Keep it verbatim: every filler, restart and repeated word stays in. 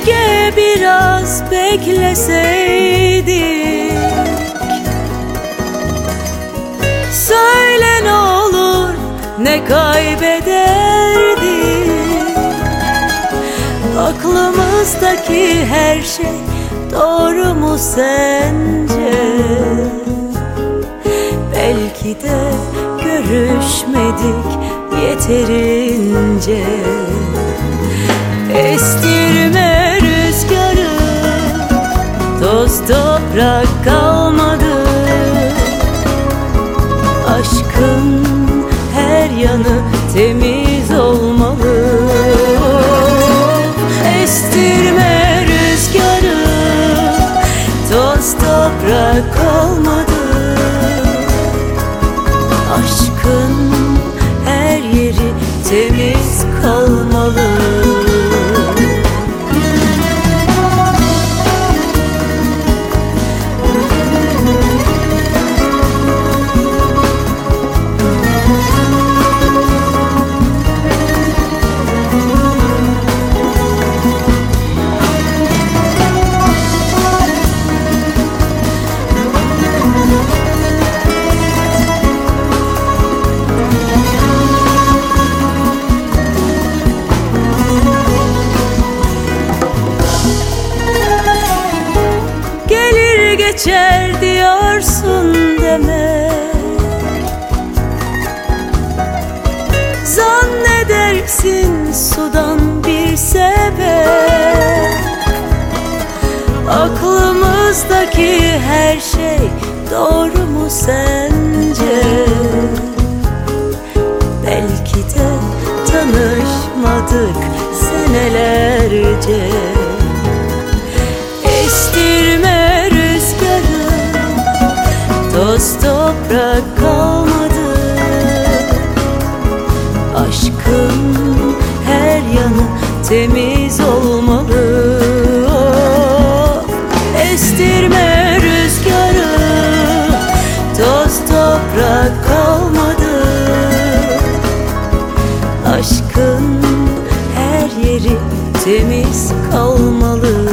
Keşke biraz bekleseydik. Söyle ne olur, ne kaybederdik? Aklımızdaki her şey doğru mu sence? Belki de görüşmedik yeterince. Estirme rüzgarı, toz toprak kalmadı. Aşkın her yanı temiz olmalı. Estirme rüzgarı, toz toprak kalmadı. Aşkın her yeri temiz kalmalı. Geçer diyorsun deme. Zannedersin sudan bir sebep. Aklımızdaki her şey doğru mu sence? Belki de tanışmadık senelerce. Estirme rüzgarı, toz toprak kalmadı. Aşkın her yanı temiz olmalı. Estirme rüzgarı, toz toprak kalmadı. Aşkın her yeri temiz kalmalı.